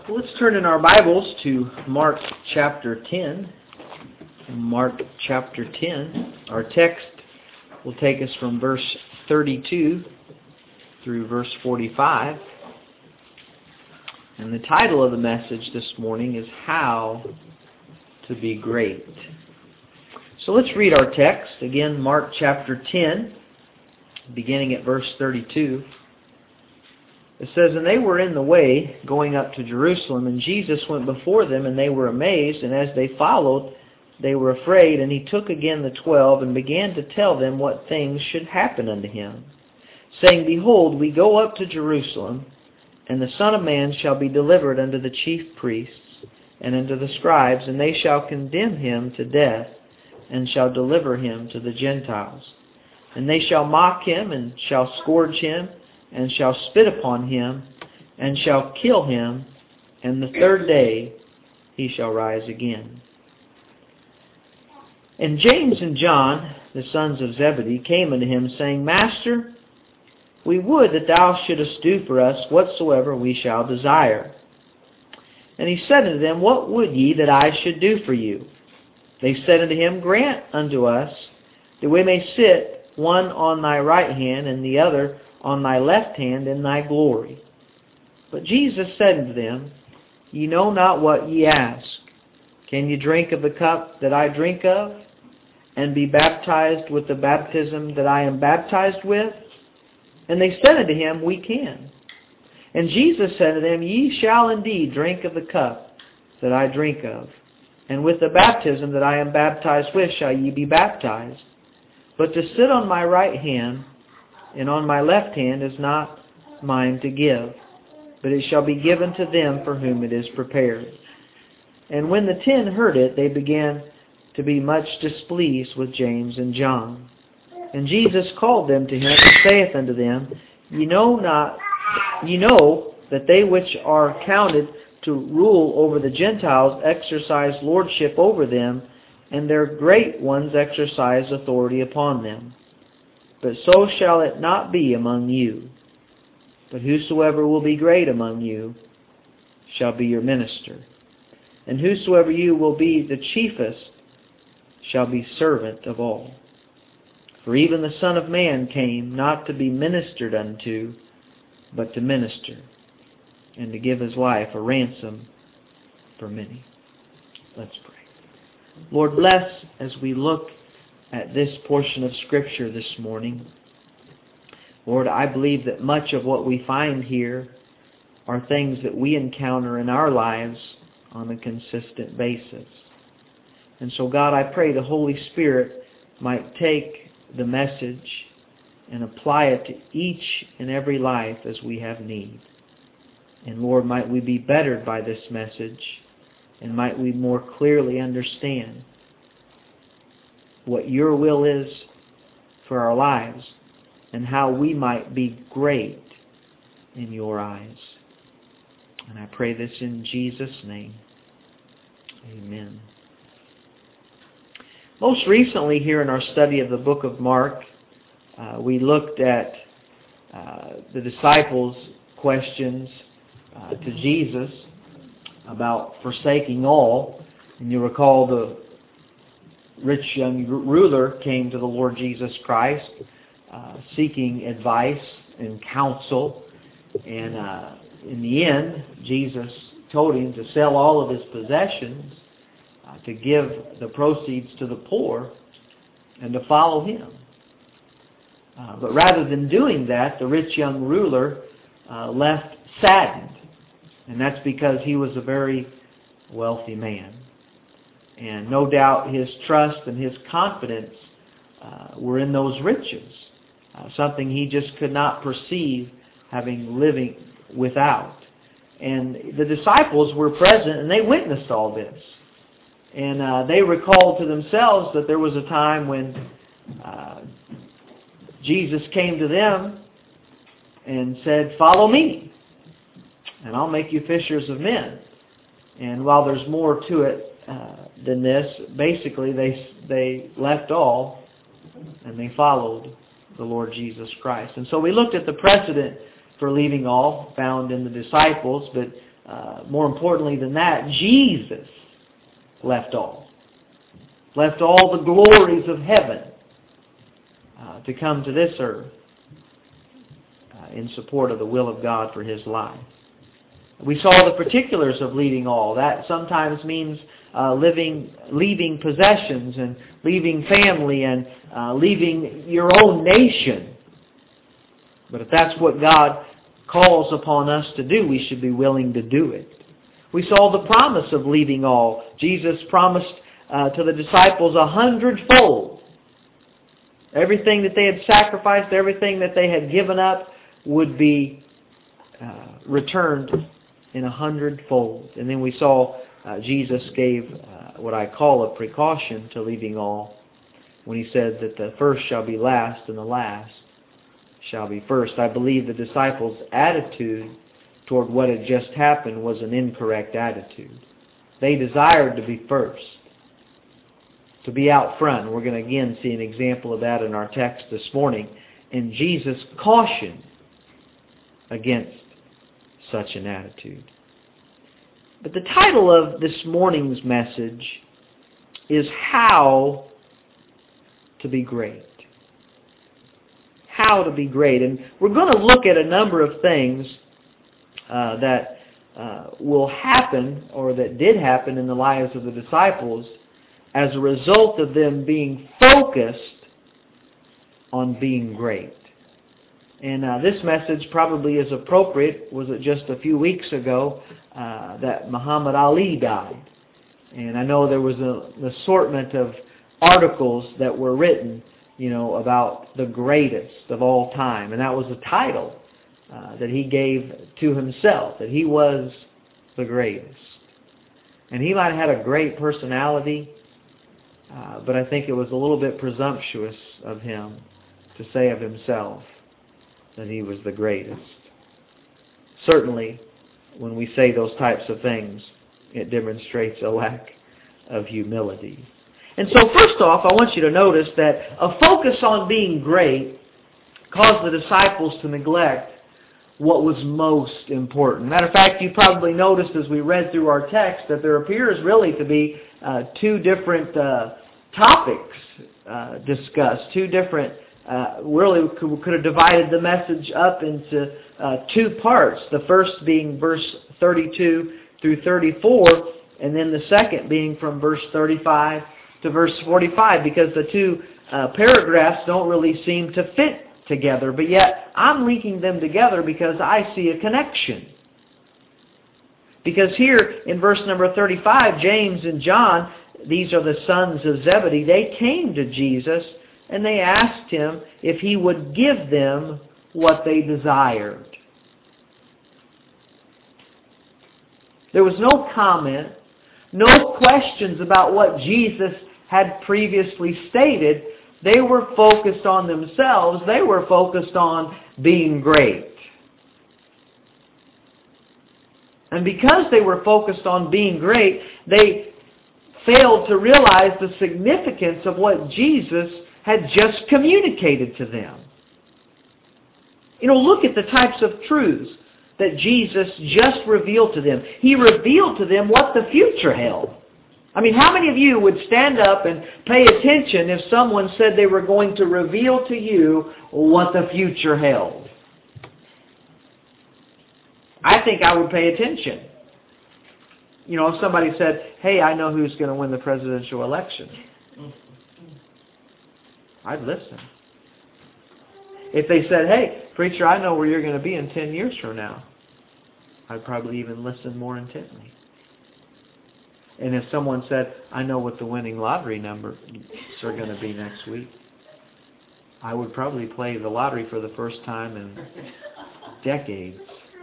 Let's turn in our Bibles to Mark chapter 10. Mark chapter 10. Our text will take us from verse 32 through verse 45. And the title of the message this morning is How to Be Great. So let's read our text. Again, Mark chapter 10, beginning at verse 32. It says, "And they were in the way, going up to Jerusalem, and Jesus went before them, and they were amazed, and as they followed, they were afraid. And he took again the 12, and began to tell them what things should happen unto him, saying, Behold, we go up to Jerusalem, and the Son of Man shall be delivered unto the chief priests, and unto the scribes, and they shall condemn him to death, and shall deliver him to the Gentiles. And they shall mock him, and shall scourge him, and shall spit upon him, and shall kill him, and the third day he shall rise again. And James and John, the sons of Zebedee, came unto him, saying, Master, we would that thou shouldest do for us whatsoever we shall desire. And he said unto them, What would ye that I should do for you? They said unto him, Grant unto us that we may sit one on thy right hand, and the other on thy left hand in thy glory. But Jesus said unto them, Ye know not what ye ask. Can ye drink of the cup that I drink of, and be baptized with the baptism that I am baptized with? And they said unto him, We can. And Jesus said unto them, Ye shall indeed drink of the cup that I drink of, and with the baptism that I am baptized with shall ye be baptized. But to sit on my right hand and on my left hand is not mine to give, but it shall be given to them for whom it is prepared. And when the 10 heard it, they began to be much displeased with James and John. And Jesus called them to him, and saith unto them, Ye know that they which are counted to rule over the Gentiles exercise lordship over them, and their great ones exercise authority upon them. But so shall it not be among you. But whosoever will be great among you shall be your minister. And whosoever you will be the chiefest shall be servant of all. For even the Son of Man came not to be ministered unto, but to minister, and to give his life a ransom for many." Let's pray. Lord, bless as we look at this portion of Scripture this morning. Lord, I believe that much of what we find here are things that we encounter in our lives on a consistent basis. And so, God, I pray the Holy Spirit might take the message and apply it to each and every life as we have need. And Lord, might we be bettered by this message, and might we more clearly understand what your will is for our lives, and how we might be great in your eyes. And I pray this in Jesus' name. Amen. Most recently here in our study of the book of Mark, we looked at the disciples' questions to Jesus about forsaking all. And you recall the rich young ruler came to the Lord Jesus Christ seeking advice and counsel. And in the end, Jesus told him to sell all of his possessions, to give the proceeds to the poor, and to follow him. But rather than doing that, the rich young ruler left saddened. And that's because he was a very wealthy man. And no doubt his trust and his confidence were in those riches, something he just could not perceive living without. And the disciples were present, and they witnessed all this. And they recalled to themselves that there was a time when Jesus came to them and said, "Follow me, and I'll make you fishers of men." And while there's more to it than this, basically they left all and they followed the Lord Jesus Christ. And so we looked at the precedent for leaving all found in the disciples, but more importantly than that, Jesus left all. Left all the glories of heaven to come to this earth in support of the will of God for His life. We saw the particulars of leaving all. That sometimes means leaving possessions and leaving family and leaving your own nation. But if that's what God calls upon us to do, we should be willing to do it. We saw the promise of leaving all. Jesus promised to the disciples 100-fold. Everything that they had sacrificed, everything that they had given up would be returned in 100-fold. And then we saw Jesus gave what I call a precaution to leaving all when He said that the first shall be last and the last shall be first. I believe the disciples' attitude toward what had just happened was an incorrect attitude. They desired to be first, to be out front. We're going to again see an example of that in our text this morning. And Jesus cautioned against such an attitude. But the title of this morning's message is How to Be Great. How to be great. And we're going to look at a number of things that will happen, or that did happen in the lives of the disciples as a result of them being focused on being great. And this message probably is appropriate. Was it just a few weeks ago that Muhammad Ali died? And I know there was an assortment of articles that were written, about the greatest of all time. And that was the title that he gave to himself, that he was the greatest. And he might have had a great personality, but I think it was a little bit presumptuous of him to say of himself that he was the greatest. Certainly, when we say those types of things, it demonstrates a lack of humility. And so first off, I want you to notice that a focus on being great caused the disciples to neglect what was most important. Matter of fact, you probably noticed as we read through our text that there appears really to be two different topics discussed, two different really could have divided the message up into two parts. The first being verse 32 through 34, and then the second being from verse 35 to verse 45, because the two paragraphs don't really seem to fit together. But yet, I'm linking them together because I see a connection. Because here in verse number 35, James and John, these are the sons of Zebedee, they came to Jesus and they asked Him if He would give them what they desired. There was no comment, no questions about what Jesus had previously stated. They were focused on themselves. They were focused on being great. And because they were focused on being great, they failed to realize the significance of what Jesus had just communicated to them. Look at the types of truths that Jesus just revealed to them. He revealed to them what the future held. I mean, how many of you would stand up and pay attention if someone said they were going to reveal to you what the future held? I think I would pay attention. If somebody said, hey, I know who's going to win the presidential election, I'd listen. If they said, hey, preacher, I know where you're going to be in 10 years from now, I'd probably even listen more intently. And if someone said, I know what the winning lottery numbers are going to be next week, I would probably play the lottery for the first time in decades.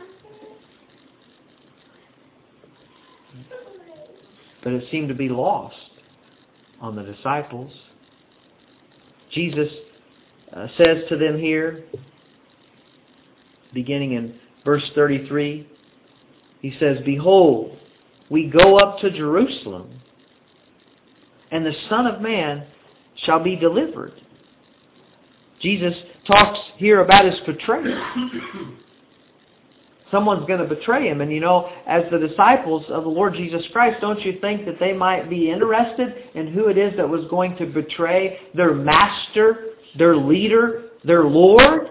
But it seemed to be lost on the disciples. Jesus says to them here, beginning in verse 33, He says, behold, we go up to Jerusalem, and the Son of Man shall be delivered. Jesus talks here about His portrayal. Someone's going to betray Him. And as the disciples of the Lord Jesus Christ, don't you think that they might be interested in who it is that was going to betray their Master, their leader, their Lord?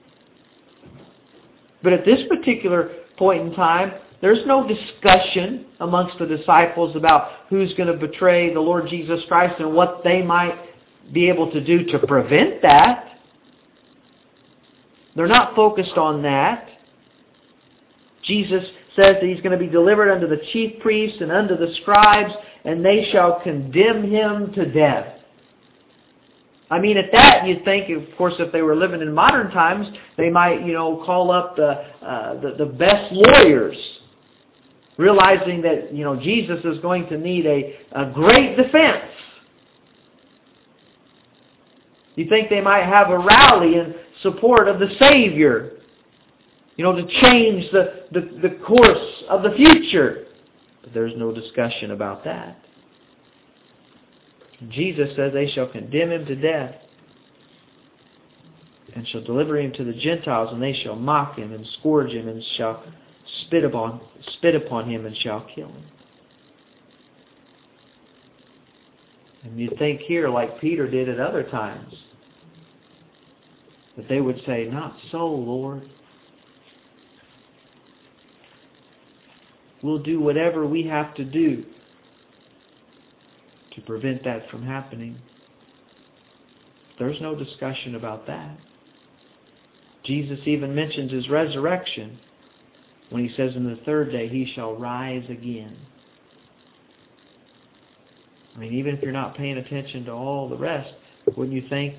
But at this particular point in time, there's no discussion amongst the disciples about who's going to betray the Lord Jesus Christ and what they might be able to do to prevent that. They're not focused on that. Jesus says that He's going to be delivered unto the chief priests and unto the scribes, and they shall condemn Him to death. I mean, at that, you'd think, of course, if they were living in modern times, they might, call up the best lawyers, realizing that, Jesus is going to need a great defense. You think they might have a rally in support of the Savior, to change the course of the future. But there's no discussion about that. Jesus says they shall condemn Him to death and shall deliver Him to the Gentiles, and they shall mock Him and scourge Him and shall spit upon Him and shall kill Him. And you think here, like Peter did at other times, that they would say, "Not so, Lord. We'll do whatever we have to do to prevent that from happening." There's no discussion about that. Jesus even mentions His resurrection when He says in the third day He shall rise again. I mean, even if you're not paying attention to all the rest, wouldn't you think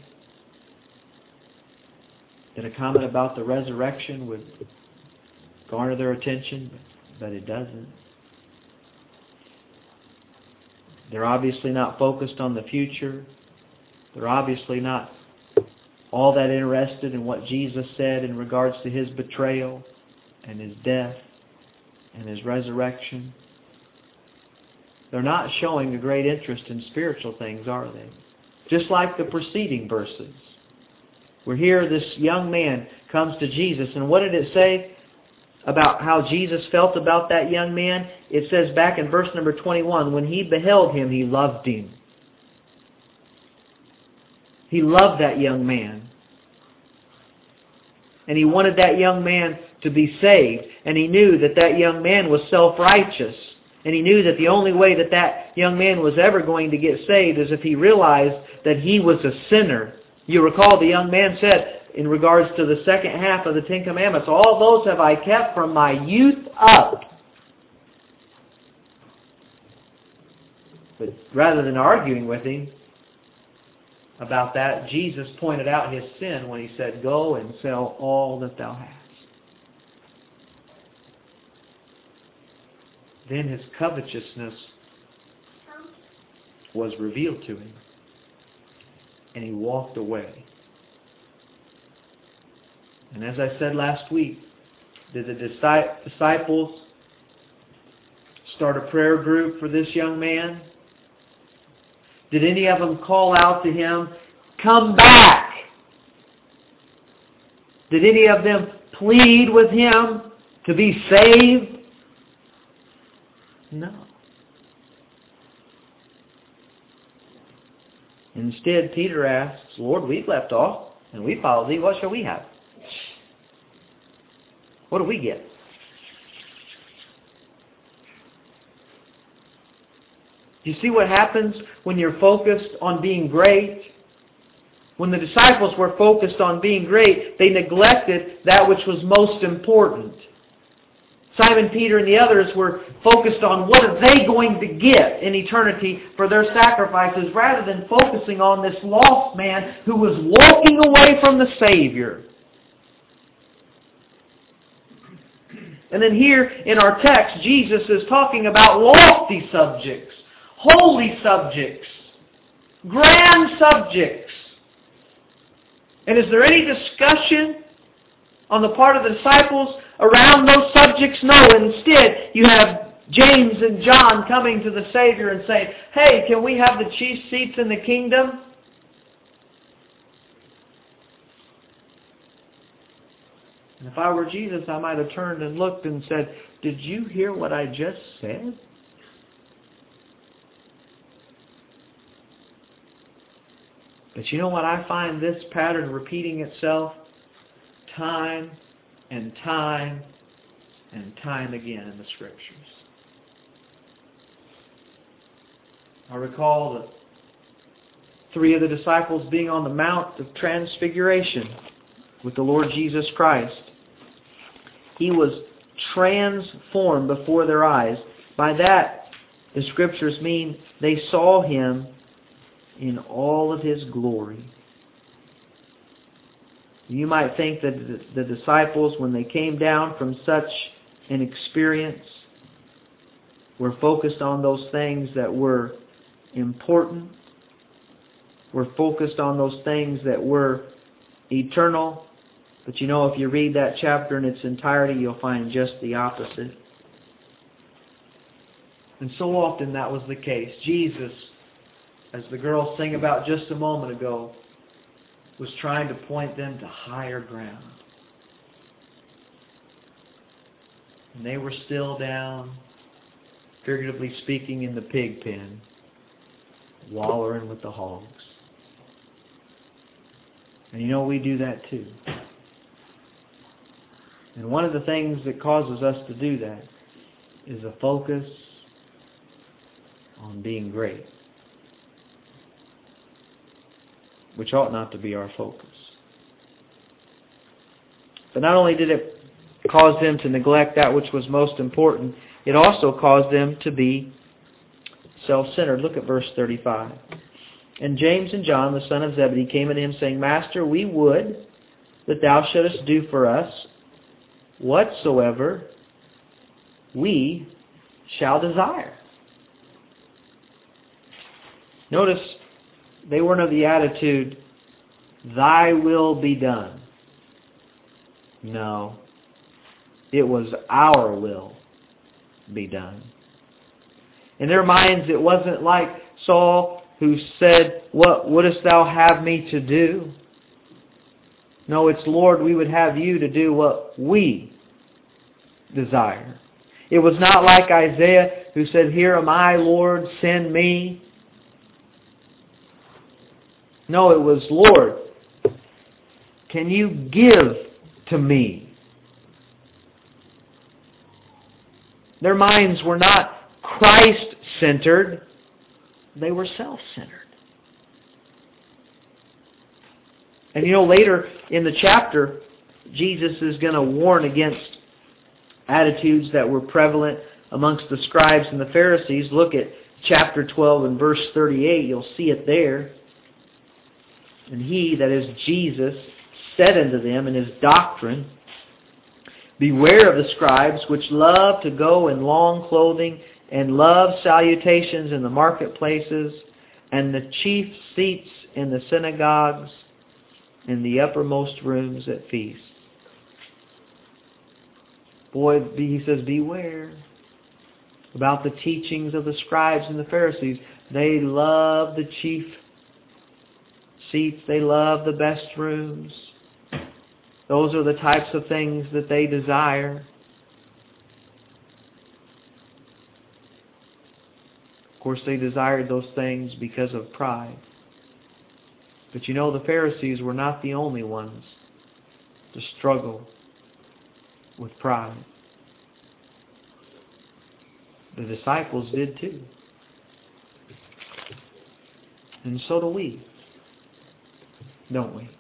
that a comment about the resurrection would garner their attention? But it doesn't. They're obviously not focused on the future. They're obviously not all that interested in what Jesus said in regards to His betrayal and His death and His resurrection. They're not showing a great interest in spiritual things, are they? Just like the preceding verses. We're here, this young man comes to Jesus, and what did it say about how Jesus felt about that young man? It says back in verse number 21, when He beheld him, He loved him. He loved that young man. And He wanted that young man to be saved. And He knew that that young man was self-righteous. And He knew that the only way that that young man was ever going to get saved is if he realized that he was a sinner. You recall the young man said, in regards to the second half of the Ten Commandments, all those have I kept from my youth up. But rather than arguing with him about that, Jesus pointed out his sin when He said, "Go and sell all that thou hast." Then his covetousness was revealed to him, and he walked away. And as I said last week, did the disciples start a prayer group for this young man? Did any of them call out to him, "Come back"? Did any of them plead with him to be saved? No. Instead, Peter asks, "Lord, we've left off and we followed Thee. What shall we have?" What do we get? Do you see what happens when you're focused on being great? When the disciples were focused on being great, they neglected that which was most important. Simon Peter and the others were focused on what are they going to get in eternity for their sacrifices, rather than focusing on this lost man who was walking away from the Savior. And then here in our text, Jesus is talking about lofty subjects, holy subjects, grand subjects. And is there any discussion on the part of the disciples around those subjects? No. Instead, you have James and John coming to the Savior and saying, "Hey, can we have the chief seats in the kingdom?" . And if I were Jesus, I might have turned and looked and said, "Did you hear what I just said?" But you know what? I find this pattern repeating itself time and time and time again in the Scriptures. I recall the three of the disciples being on the Mount of Transfiguration with the Lord Jesus Christ. He was transformed before their eyes. By that, the Scriptures mean they saw Him in all of His glory. You might think that the disciples, when they came down from such an experience, were focused on those things that were important, were focused on those things that were eternal. But you know, if you read that chapter in its entirety, you'll find just the opposite. And so often that was the case. Jesus, as the girls sang about just a moment ago, was trying to point them to higher ground. And they were still down, figuratively speaking, in the pig pen, wallowing with the hogs. And you know, we do that too. And one of the things that causes us to do that is a focus on being great, which ought not to be our focus. But not only did it cause them to neglect that which was most important, it also caused them to be self-centered. Look at verse 35. And James and John, the son of Zebedee, came unto him, saying, Master, we would that thou shouldest do for us whatsoever we shall desire. Notice, they weren't of the attitude, thy will be done. No. It was our will be done. In their minds, it wasn't like Saul who said, what wouldest thou have me to do? No, it's, Lord, we would have you to do what we desire. It was not like Isaiah who said, here am I, Lord, send me. No, it was, Lord, can you give to me? Their minds were not Christ-centered. They were self-centered. And you know, later in the chapter, Jesus is going to warn against attitudes that were prevalent amongst the scribes and the Pharisees. Look at chapter 12 and verse 38. You'll see it there. And he, that is Jesus, said unto them in his doctrine, beware of the scribes which love to go in long clothing and love salutations in the marketplaces and the chief seats in the synagogues and the uppermost rooms at feasts. Boy, he says, beware about the teachings of the scribes and the Pharisees. They love the chief seats. They love the best rooms. Those are the types of things that they desire. Of course, they desired those things because of pride. But you know, the Pharisees were not the only ones to struggle with pride. The disciples did too. And so do we, don't we?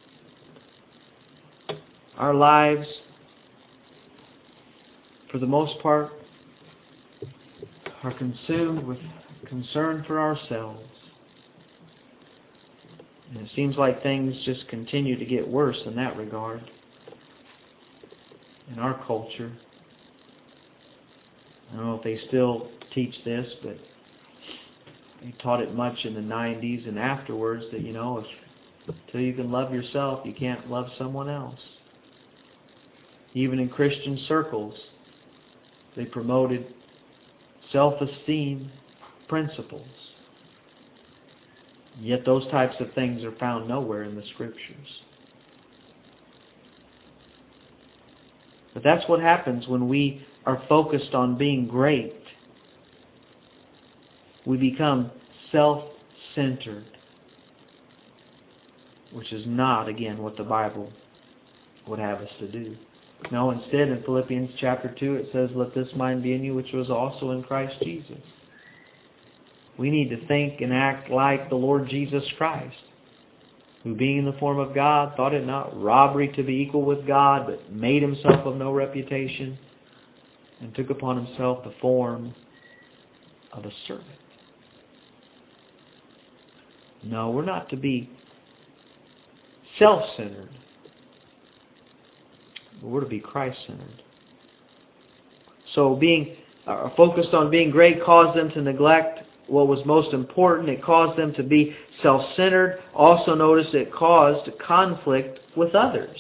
Our lives, for the most part, are consumed with concern for ourselves. And it seems like things just continue to get worse in that regard in our culture. I don't know if they still teach this, but they taught it much in the 90s and afterwards that, you know, until you can love yourself, you can't love someone else. Even in Christian circles, they promoted self-esteem principles. Yet those types of things are found nowhere in the Scriptures. But that's what happens when we are focused on being great. We become self-centered, which is not, again, what the Bible would have us to do. No, instead, in Philippians chapter 2, it says, "Let this mind be in you, which was also in Christ Jesus." We need to think and act like the Lord Jesus Christ, who being in the form of God, thought it not robbery to be equal with God, but made himself of no reputation, and took upon himself the form of a servant. No, we're not to be self-centered. We're to be Christ-centered. So being focused on being great caused them to neglect what was most important. It caused them to be self-centered. Also notice it caused conflict with others.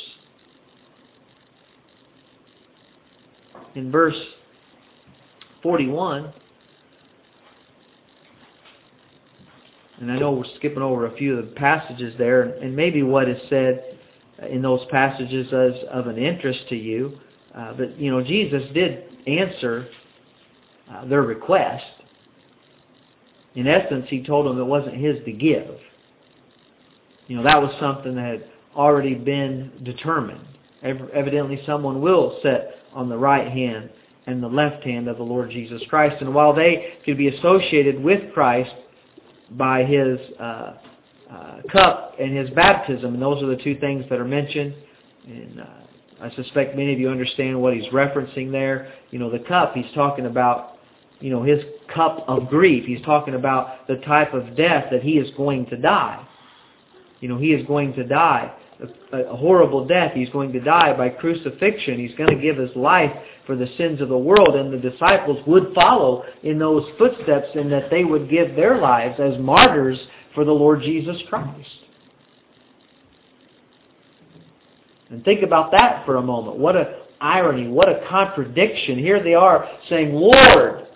In verse 41, and I know we're skipping over a few of the passages there, and maybe what is said in those passages is of an interest to you. But, Jesus did answer their request. In essence, he told them it wasn't his to give. That was something that had already been determined. Evidently, someone will sit on the right hand and the left hand of the Lord Jesus Christ. And while they could be associated with Christ by his cup and his baptism, and those are the two things that are mentioned, and I suspect many of you understand what he's referencing there. The cup, he's talking about, his cup of grief. He's talking about the type of death that he is going to die. He is going to die a horrible death. He's going to die by crucifixion. He's going to give his life for the sins of the world, and the disciples would follow in those footsteps, in that they would give their lives as martyrs for the Lord Jesus Christ. And think about that for a moment. What an irony, what a contradiction. Here they are saying, "Lord,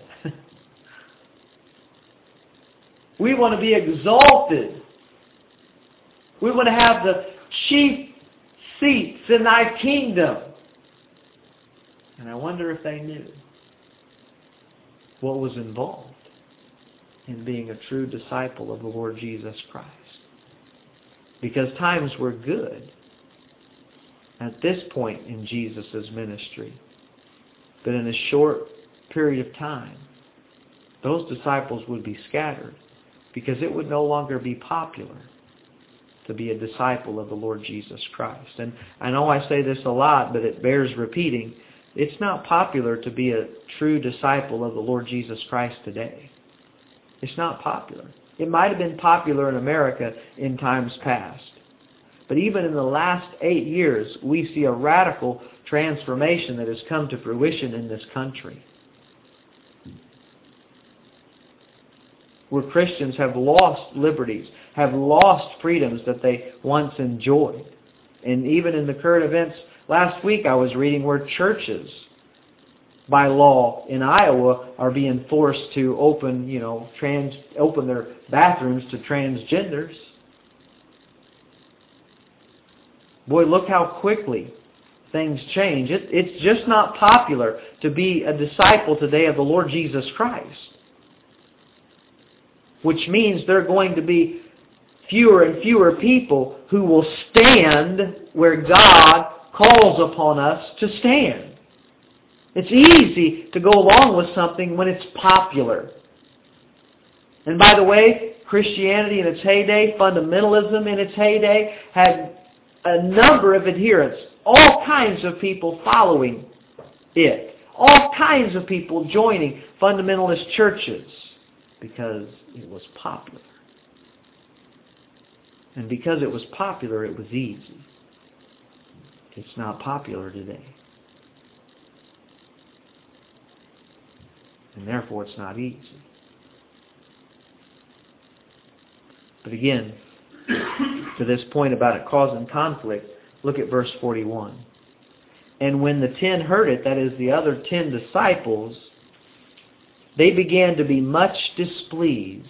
we want to be exalted. We want to have the chief seats in thy kingdom." And I wonder if they knew what was involved in being a true disciple of the Lord Jesus Christ. Because times were good at this point in Jesus' ministry. But in a short period of time, those disciples would be scattered, because it would no longer be popular to be a disciple of the Lord Jesus Christ. And I know I say this a lot, but it bears repeating. It's not popular to be a true disciple of the Lord Jesus Christ today. It's not popular. It might have been popular in America in times past. But even in the last 8 years, we see a radical transformation that has come to fruition in this country, where Christians have lost liberties, have lost freedoms that they once enjoyed. And even in the current events, last week I was reading where churches, by law in Iowa, are being forced to open their bathrooms to transgenders. Boy, look how quickly things change. It's just not popular to be a disciple today of the Lord Jesus Christ. Which means there are going to be fewer and fewer people who will stand where God calls upon us to stand. It's easy to go along with something when it's popular. And by the way, Christianity in its heyday, fundamentalism in its heyday, had a number of adherents. All kinds of people following it. All kinds of people joining fundamentalist churches because it was popular. And because it was popular, it was easy. It's not popular today. And therefore it's not easy. But again, to this point about it causing conflict, look at verse 41. And when the 10 heard it, that is the other 10 disciples, they began to be much displeased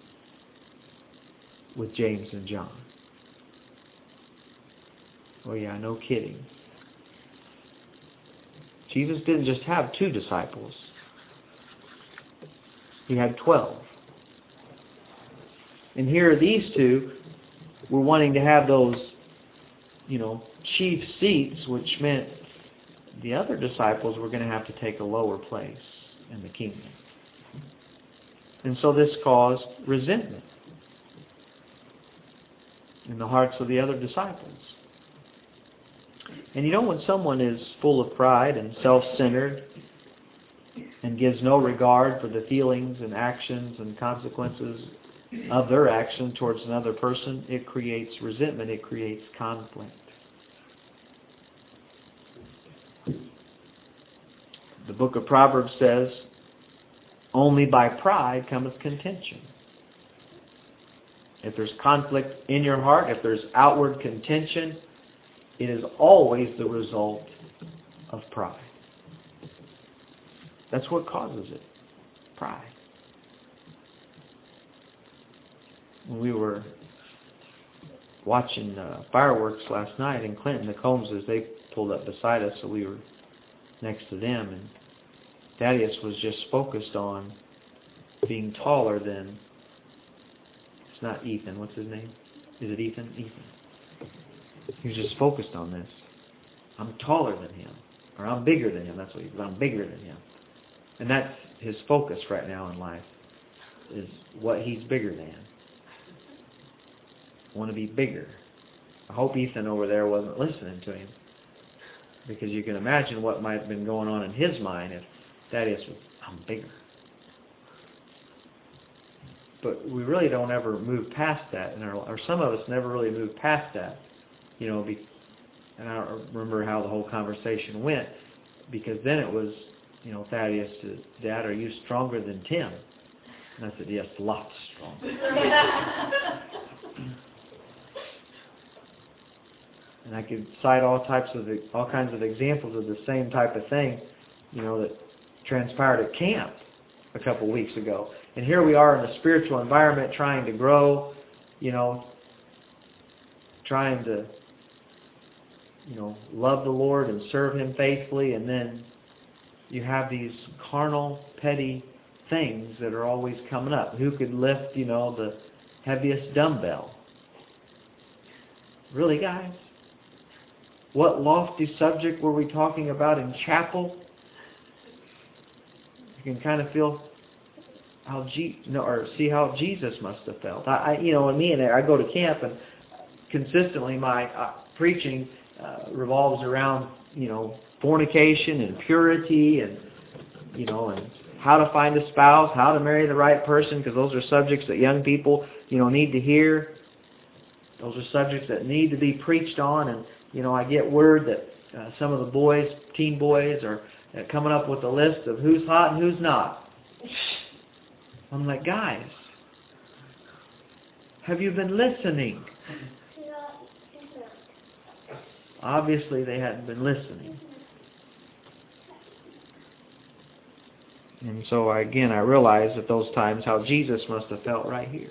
with James and John. Oh yeah, no kidding. Jesus didn't just have 2 disciples. He had 12. And here these 2 were wanting to have those, chief seats, which meant the other disciples were going to have to take a lower place in the kingdom. And so this caused resentment in the hearts of the other disciples. And when someone is full of pride and self-centered and gives no regard for the feelings and actions and consequences of their action towards another person, it creates resentment, it creates conflict. The book of Proverbs says, only by pride cometh contention. If there's conflict in your heart, if there's outward contention, it is always the result of pride. That's what causes it. Pride. When we were watching fireworks last night in Clinton, the Combses, they pulled up beside us, so we were next to them, and Thaddeus was just focused on being taller than, it's not Ethan, what's his name? Is it Ethan? Ethan. He was just focused on this. I'm taller than him, or I'm bigger than him. That's what he said. I'm bigger than him. And that's his focus right now in life, is what he's bigger than. I want to be bigger. I hope Ethan over there wasn't listening to him, because you can imagine what might have been going on in his mind if Thaddeus was, I'm bigger. But we really don't ever move past that, or some of us never really move past that. And I don't remember how the whole conversation went, because then it was, Thaddeus said, Dad, are you stronger than Tim? And I said, yes, lots stronger. And I could cite all kinds of examples of the same type of thing, that transpired at camp a couple weeks ago. And here we are in a spiritual environment trying to grow, trying to, love the Lord and serve Him faithfully, and then you have these carnal, petty things that are always coming up. Who could lift, the heaviest dumbbell? Really, guys? What lofty subject were we talking about in chapel? You can kind of feel see how Jesus must have felt. I go to camp, and consistently my preaching revolves around fornication and purity, and and how to find a spouse, how to marry the right person, because those are subjects that young people need to hear. Those are subjects that need to be preached on, and I get word that some of the boys, teen boys, are coming up with a list of who's hot and who's not. I'm like, guys, have you been listening? Obviously, they hadn't been listening. And so, I realized at those times how Jesus must have felt right here.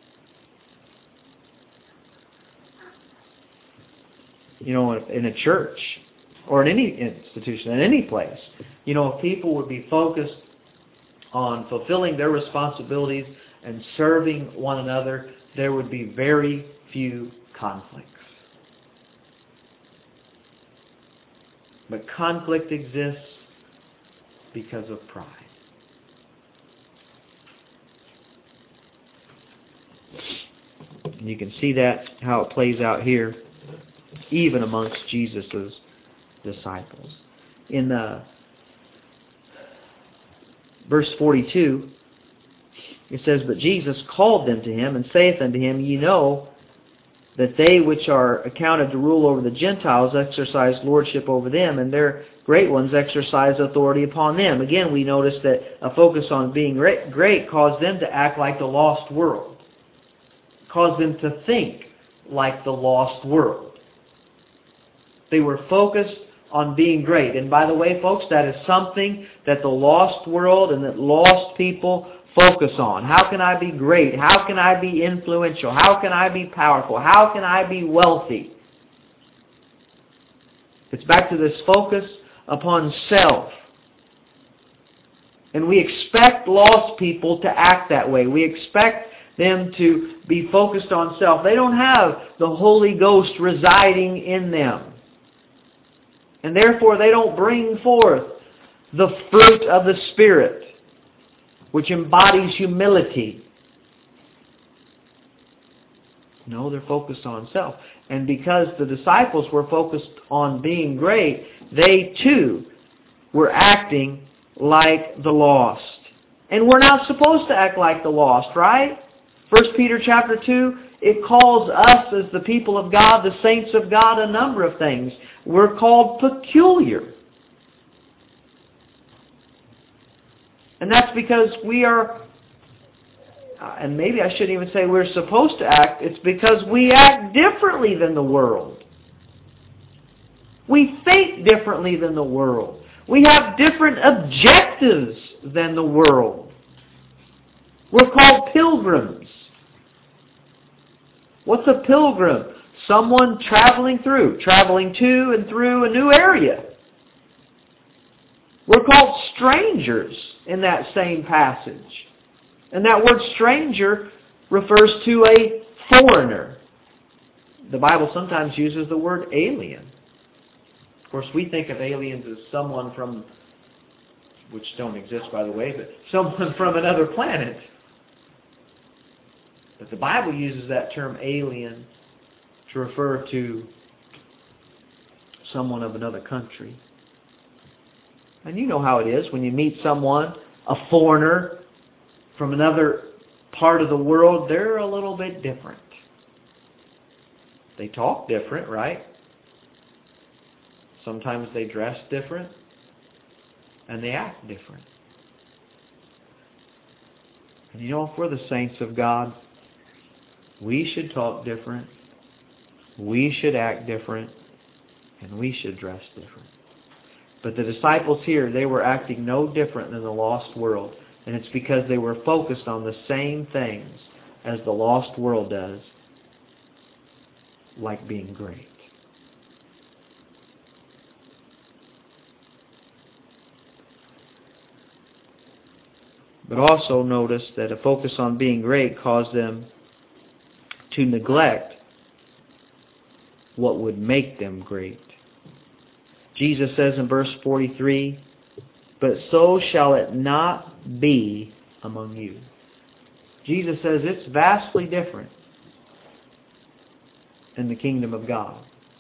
In a church, or in any institution, in any place, if people would be focused on fulfilling their responsibilities and serving one another, there would be very few conflicts. But conflict exists because of pride. And you can see that, how it plays out here, even amongst Jesus' disciples. In verse 42, it says, But Jesus called them to him, and saith unto him, Ye know that they which are accounted to rule over the Gentiles exercise lordship over them, and their great ones exercise authority upon them. Again, we notice that a focus on being great caused them to act like the lost world. Caused them to think like the lost world. They were focused on being great. And by the way, folks, that is something that the lost world and that lost people focus on. How can I be great? How can I be influential? How can I be powerful? How can I be wealthy? It's back to this focus upon self. And we expect lost people to act that way. We expect them to be focused on self. They don't have the Holy Ghost residing in them. And therefore they don't bring forth the fruit of the Spirit, which embodies humility. No, they're focused on self. And because the disciples were focused on being great, they too were acting like the lost. And we're not supposed to act like the lost, right? 1 Peter chapter 2, it calls us as the people of God, the saints of God, a number of things. We're called peculiar. And that's because we are, and maybe I shouldn't even say we're supposed to act, it's because we act differently than the world. We think differently than the world. We have different objectives than the world. We're called pilgrims. What's a pilgrim? Someone traveling to and through a new area. We're called strangers in that same passage. And that word stranger refers to a foreigner. The Bible sometimes uses the word alien. Of course, we think of aliens as someone from, which don't exist by the way, but someone from another planet. But the Bible uses that term alien to refer to someone of another country. And you know how it is when you meet someone, a foreigner from another part of the world, they're a little bit different. They talk different, right? Sometimes they dress different and they act different. And you know, if we're the saints of God, we should talk different, we should act different, and we should dress different. But the disciples here, they were acting no different than the lost world. And it's because they were focused on the same things as the lost world does, like being great. But also notice that a focus on being great caused them to neglect what would make them great. Jesus says in verse 43, "But so shall it not be among you." Jesus says it's vastly different in the kingdom of God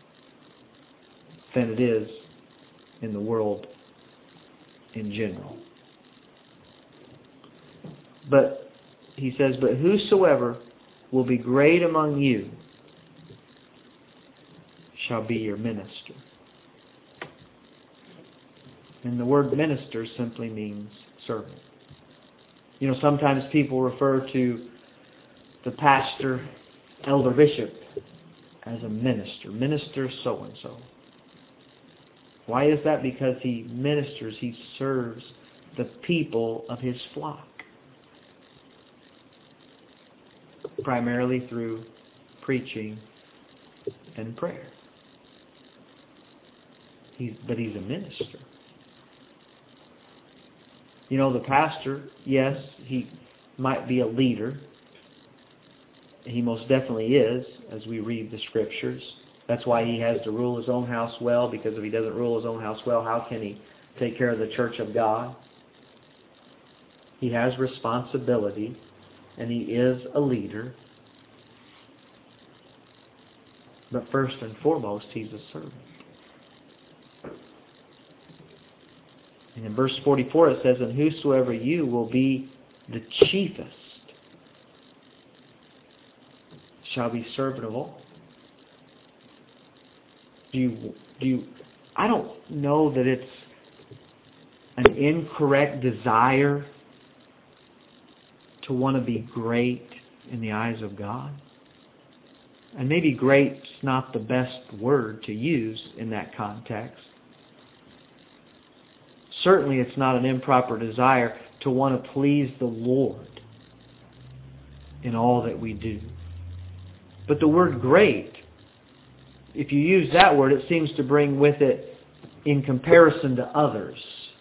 than it is in the world in general. But he says, "But whosoever will be great among you shall be your minister." And the word minister simply means servant. You know, sometimes people refer to the pastor, elder, bishop as a minister. Minister so-and-so. Why is that? Because he ministers, he serves the people of his flock. Primarily through preaching and prayer. But he's a minister. You know, the pastor, yes, he might be a leader. He most definitely is, as we read the Scriptures. That's why he has to rule his own house well, because if he doesn't rule his own house well, how can he take care of the church of God? He has responsibility, and he is a leader. But first and foremost, he's a servant. And in verse 44 it says, "And whosoever you will be the chiefest shall be servant of all." I don't know that it's an incorrect desire to want to be great in the eyes of God. And maybe great's not the best word to use in that context. Certainly it's not an improper desire to want to please the Lord in all that we do. But the word great, if you use that word, it seems to bring with it in comparison to others.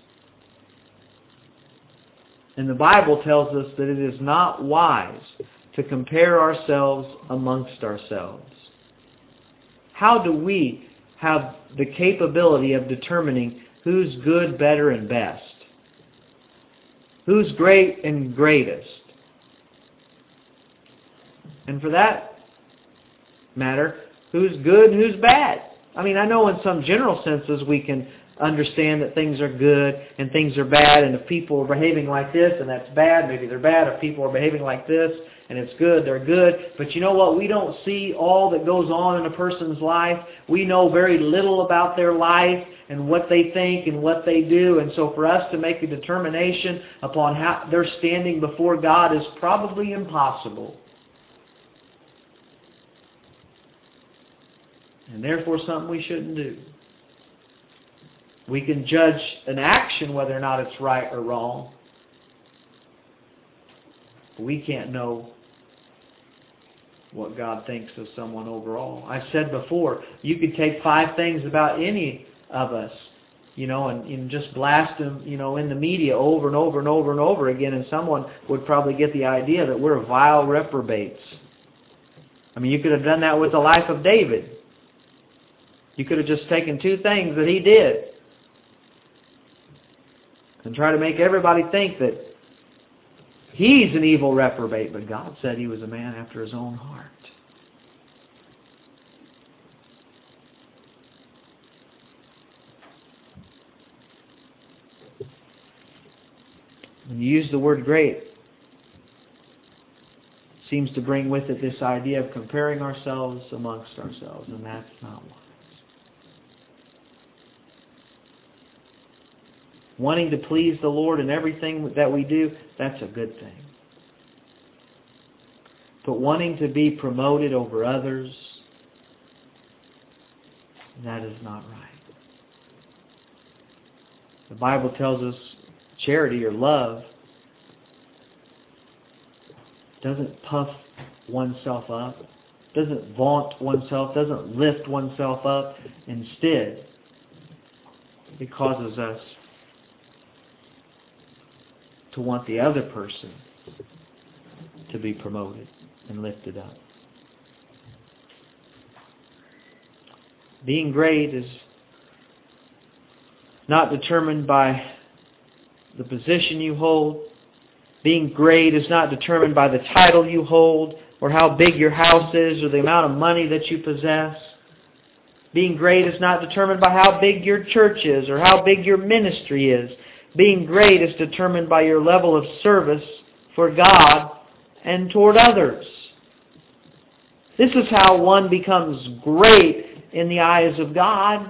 And the Bible tells us that it is not wise to compare ourselves amongst ourselves. How do we have the capability of determining who's good, better, and best? Who's great and greatest? And for that matter, who's good and who's bad? I mean, I know in some general senses we can understand that things are good and things are bad, and if people are behaving like this and that's bad, maybe they're bad. If people are behaving like this and it's good, they're good. But you know what? We don't see all that goes on in a person's life. We know very little about their life and what they think and what they do. And so for us to make a determination upon how they're standing before God is probably impossible. And therefore something we shouldn't do. We can judge an action whether or not it's right or wrong. But we can't know what God thinks of someone overall. I've said before, you could take 5 things about any of us, and just blast them, in the media over and over and over and over again, and someone would probably get the idea that we're vile reprobates. I mean, you could have done that with the life of David. You could have just taken 2 things that he did and try to make everybody think that he's an evil reprobate, but God said he was a man after his own heart. When you use the word great, it seems to bring with it this idea of comparing ourselves amongst ourselves, and that's not wise. Wanting to please the Lord in everything that we do, that's a good thing. But wanting to be promoted over others, that is not right. The Bible tells us charity or love doesn't puff oneself up, doesn't vaunt oneself, doesn't lift oneself up. Instead, it causes us to want the other person to be promoted and lifted up. Being great is not determined by the position you hold. Being great is not determined by the title you hold or how big your house is or the amount of money that you possess. Being great is not determined by how big your church is or how big your ministry is. Being great is determined by your level of service for God and toward others. This is how one becomes great in the eyes of God.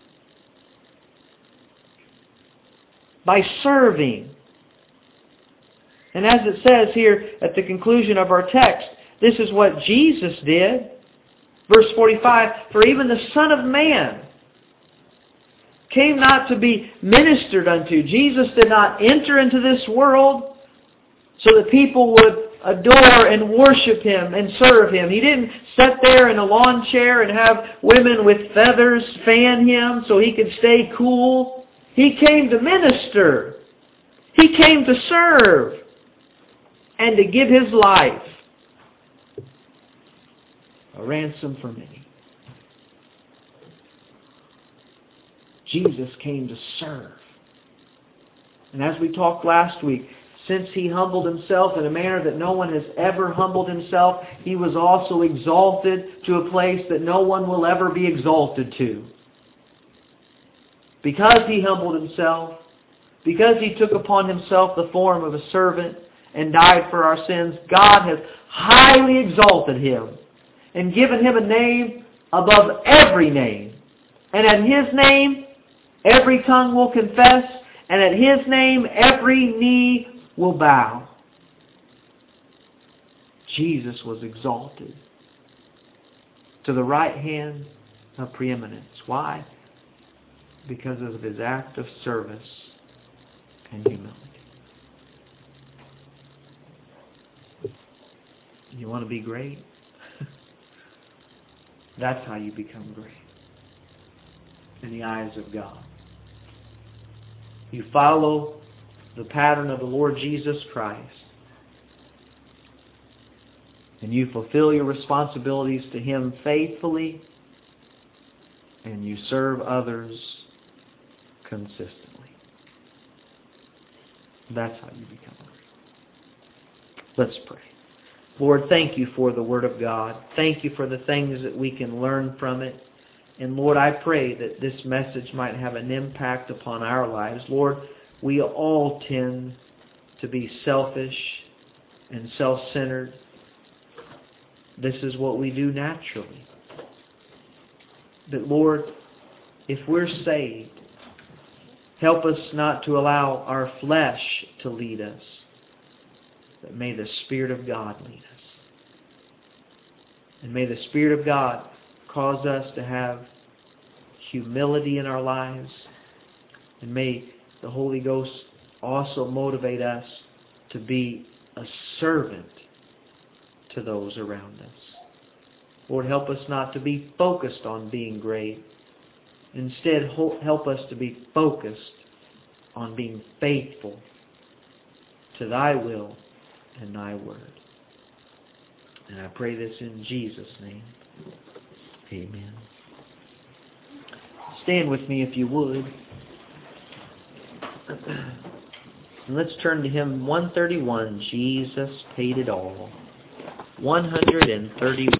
By serving. And as it says here at the conclusion of our text, this is what Jesus did. Verse 45, for even the Son of Man came not to be ministered unto. Jesus did not enter into this world so that people would adore and worship Him and serve Him. He didn't sit there in a lawn chair and have women with feathers fan Him so He could stay cool. He came to minister. He came to serve and to give His life a ransom for many. Jesus came to serve. And as we talked last week, since He humbled Himself in a manner that no one has ever humbled Himself, He was also exalted to a place that no one will ever be exalted to. Because He humbled Himself, because He took upon Himself the form of a servant and died for our sins, God has highly exalted Him and given Him a name above every name. And at His name, every tongue will confess, and at His name, every knee will bow. Jesus was exalted to the right hand of preeminence. Why? Because of His act of service and humility. You want to be great? That's how you become great in the eyes of God. You follow the pattern of the Lord Jesus Christ. And you fulfill your responsibilities to Him faithfully. And you serve others consistently. That's how you become great. Let's pray. Lord, thank you for the Word of God. Thank you for the things that we can learn from it. And Lord, I pray that this message might have an impact upon our lives. Lord, we all tend to be selfish and self-centered. This is what we do naturally. But Lord, if we're saved, help us not to allow our flesh to lead us, but may the Spirit of God lead us. And may the Spirit of God cause us to have humility in our lives. And may the Holy Ghost also motivate us to be a servant to those around us. Lord, help us not to be focused on being great. Instead, help us to be focused on being faithful to Thy will and Thy word. And I pray this in Jesus' name. Amen. Stand with me if you would. And let's turn to hymn 131, Jesus Paid It All. 131.